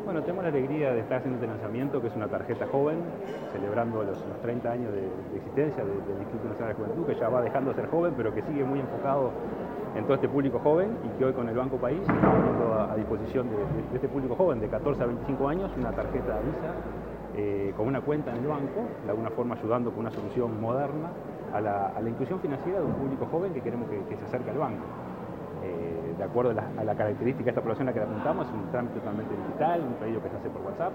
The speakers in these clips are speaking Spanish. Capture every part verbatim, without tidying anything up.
Bueno, tenemos la alegría de estar haciendo este lanzamiento, que es una tarjeta joven, celebrando los, los treinta años de, de existencia de, del Instituto Nacional de Juventud, que ya va dejando de ser joven, pero que sigue muy enfocado en todo este público joven, y que hoy con el Banco País estamos poniendo a, a disposición de, de, de este público joven de catorce a veinticinco años una tarjeta Visa eh, con una cuenta en el banco, de alguna forma ayudando con una solución moderna a la, a la inclusión financiera de un público joven que queremos que, que se acerque al banco. Eh, de acuerdo a la, a la característica de esta población a la que la apuntamos, es un trámite totalmente digital, un pedido que se hace por WhatsApp,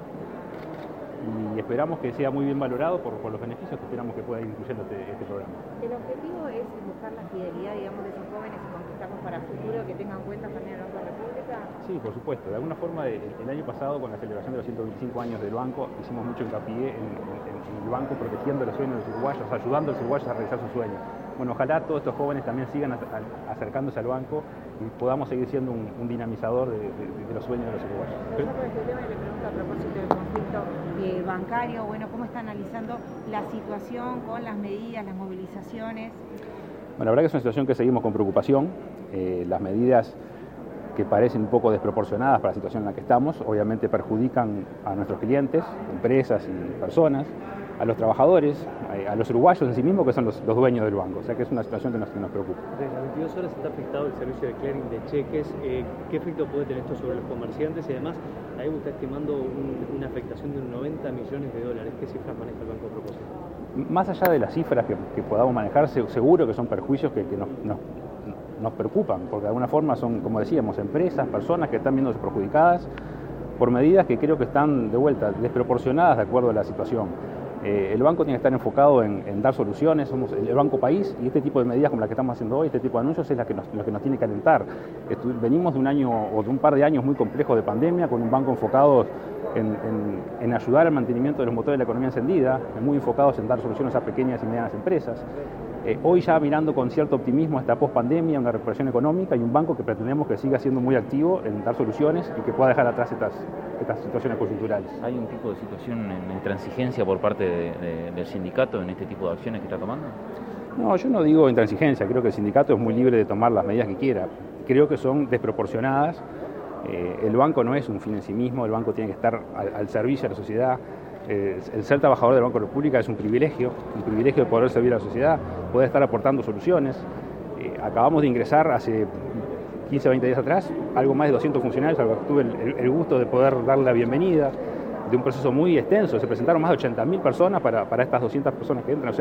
y esperamos que sea muy bien valorado por, por los beneficios que esperamos que pueda ir incluyendo este, este programa. El objetivo es buscar la fidelidad, digamos, de esos jóvenes y conquistarlos para el futuro, que tengan cuentas también en el Banco de la República. Sí, por supuesto. De alguna forma, el, el año pasado, con la celebración de los ciento veinticinco años del banco, hicimos mucho hincapié en, en, en el banco protegiendo los sueños de los uruguayos, ayudando a los uruguayos a realizar sus sueños. Bueno, ojalá todos estos jóvenes también sigan a, a, acercándose al banco y podamos seguir siendo un, un dinamizador de, de, de los sueños de los uruguayos. Pero sobre este tema le pregunto a propósito del conflicto eh, bancario, bueno, ¿cómo está analizando la situación con las medidas, las movilizaciones? Bueno, la verdad que es una situación que seguimos con preocupación. Eh, las medidas que parecen un poco desproporcionadas para la situación en la que estamos, obviamente perjudican a nuestros clientes, empresas y personas, a los trabajadores, a los uruguayos en sí mismos, que son los, los dueños del banco. O sea que es una situación que nos, que nos preocupa. Desde las veintidós horas está afectado el servicio de clearing de cheques. Eh, ¿Qué efecto puede tener esto sobre los comerciantes? Y además, ahí está estimando un, una afectación de noventa millones de dólares. ¿Qué cifras maneja el banco a propósito? Más allá de las cifras que, que podamos manejar, seguro que son perjuicios que, que nos, nos, nos preocupan, porque de alguna forma son, como decíamos, empresas, personas que están viéndose perjudicadas por medidas que creo que están, de vuelta, desproporcionadas de acuerdo a la situación. Eh, el banco tiene que estar enfocado en, en dar soluciones, somos el Banco País, y este tipo de medidas como la que estamos haciendo hoy, este tipo de anuncios, es la que nos, lo que nos tiene que alentar. Estu venimos de un año o de un par de años muy complejos de pandemia, con un banco enfocado en, en, en ayudar al mantenimiento de los motores de la economía encendida, muy enfocados en dar soluciones a pequeñas y medianas empresas. Eh, hoy ya mirando con cierto optimismo esta post-pandemia, una recuperación económica, y un banco que pretendemos que siga siendo muy activo en dar soluciones y que pueda dejar atrás estas, estas situaciones coyunturales. ¿Hay un tipo de situación en intransigencia por parte de, de, del sindicato en este tipo de acciones que está tomando? No, yo no digo intransigencia, creo que el sindicato es muy libre de tomar las medidas que quiera. Creo que son desproporcionadas. Eh, el banco no es un fin en sí mismo, el banco tiene que estar al, al servicio de la sociedad. Eh, el ser trabajador del Banco de la República es un privilegio, un privilegio de poder servir a la sociedad, poder estar aportando soluciones. Eh, acabamos de ingresar hace quince o veinte días atrás algo más de doscientos funcionarios, al que tuve el, el, el gusto de poder darle la bienvenida, de un proceso muy extenso. Se presentaron más de ochenta mil personas para, para estas doscientas personas que entran. O sea,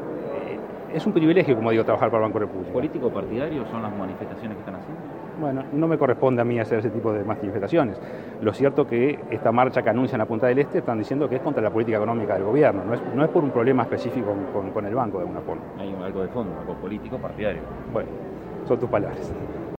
eh, es un privilegio, como digo, trabajar para el Banco de la República. ¿Político partidario son las manifestaciones que están haciendo? Bueno, no me corresponde a mí hacer ese tipo de manifestaciones. Lo cierto es que esta marcha que anuncian a Punta del Este están diciendo que es contra la política económica del gobierno, no es, no es por un problema específico con, con, con el banco de alguna forma. Hay algo de fondo, algo político partidario. Bueno, son tus palabras.